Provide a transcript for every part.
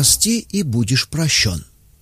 прости, и будешь прощен.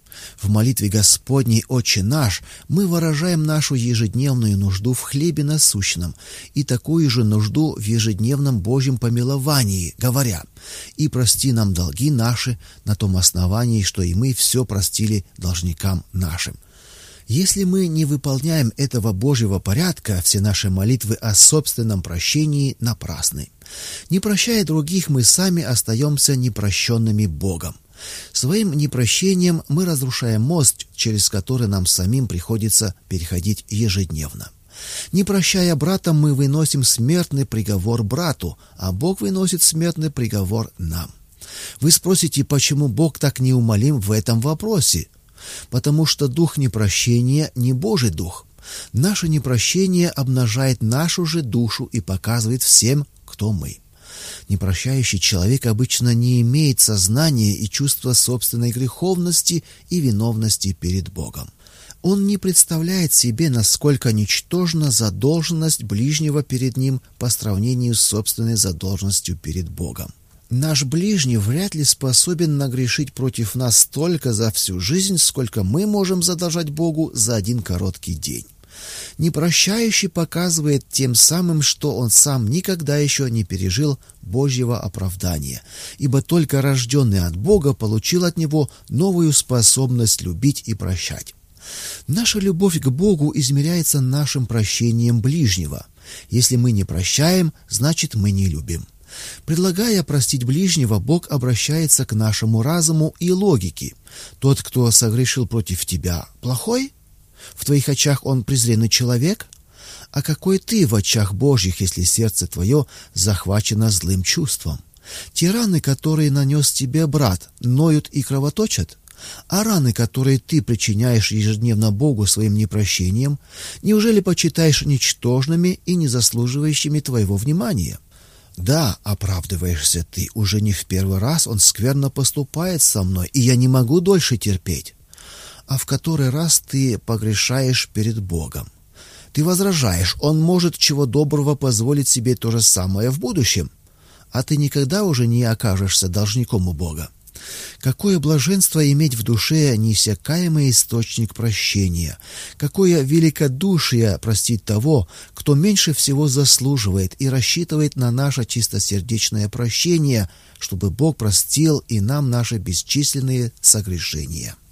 В молитве Господней «Отче наш» мы выражаем нашу ежедневную нужду в хлебе насущном и такую же нужду в ежедневном Божьем помиловании, говоря: «И прости нам долги наши на том основании, что и мы все простили должникам нашим». Если мы не выполняем этого Божьего порядка, все наши молитвы о собственном прощении напрасны. Не прощая других, мы сами остаемся непрощенными Богом. Своим непрощением мы разрушаем мост, через который нам самим приходится переходить ежедневно. Не прощая брата, мы выносим смертный приговор брату, а Бог выносит смертный приговор нам. Вы спросите, почему Бог так неумолим в этом вопросе? Потому что дух непрощения не Божий дух. Наше непрощение обнажает нашу же душу и показывает всем, кто мы. Непрощающий человек обычно не имеет сознания и чувства собственной греховности и виновности перед Богом. Он не представляет себе, насколько ничтожна задолженность ближнего перед ним по сравнению с собственной задолженностью перед Богом. Наш ближний вряд ли способен нагрешить против нас столько за всю жизнь, сколько мы можем задолжать Богу за один короткий день. Непрощающий показывает тем самым, что он сам никогда еще не пережил Божьего оправдания, ибо только рожденный от Бога получил от Него новую способность любить и прощать. Наша любовь к Богу измеряется нашим прощением ближнего. Если мы не прощаем, значит мы не любим. Предлагая простить ближнего, Бог обращается к нашему разуму и логике. Тот, кто согрешил против тебя, плохой? В твоих очах он презренный человек? А какой ты в очах Божьих, если сердце твое захвачено злым чувством? Те раны, которые нанес тебе брат, ноют и кровоточат? А раны, которые ты причиняешь ежедневно Богу своим непрощением, неужели почитаешь ничтожными и не заслуживающими твоего внимания? Да, оправдываешься ты, уже не в первый раз он скверно поступает со мной, и я не могу дольше терпеть. А в который раз ты погрешаешь перед Богом? Ты возражаешь, он может чего доброго позволить себе то же самое в будущем, а ты никогда уже не окажешься должником у Бога. Какое блаженство иметь в душе неиссякаемый источник прощения! Какое великодушие простить того, кто меньше всего заслуживает и рассчитывает на наше чистосердечное прощение, чтобы Бог простил и нам наши бесчисленные согрешения!